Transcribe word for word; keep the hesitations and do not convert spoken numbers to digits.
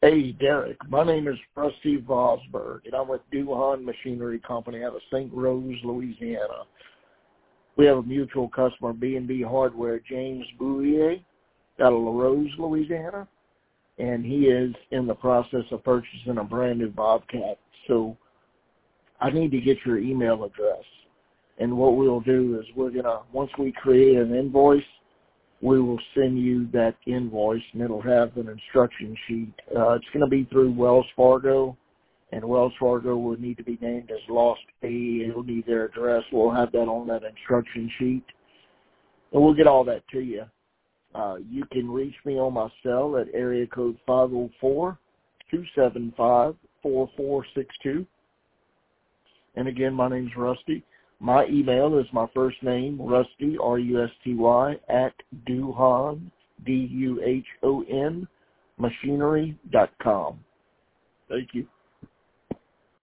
Hey, Derek. My name is Rusty Vosberg, and I'm with Duhan Machinery Company out of Saint Rose, Louisiana. We have a mutual customer, B and B Hardware, James Bouvier, out of La Rose, Louisiana, and he is in the process of purchasing a brand new Bobcat. So I need to get your email address. And what we'll do is we're going to, once we create an invoice, we will send you that invoice, and it'll have an instruction sheet. Uh, it's going to be through Wells Fargo, and Wells Fargo will need to be named as lost payee. It'll need their address. We'll have that on that instruction sheet, and we'll get all that to you. Uh, you can reach me on my cell at area code five oh four, two seven five, four four six two. And again, my name's Rusty. My email is my first name, Rusty, R U S T Y, at Duhon, D U H O N, machinery dot com. Thank you.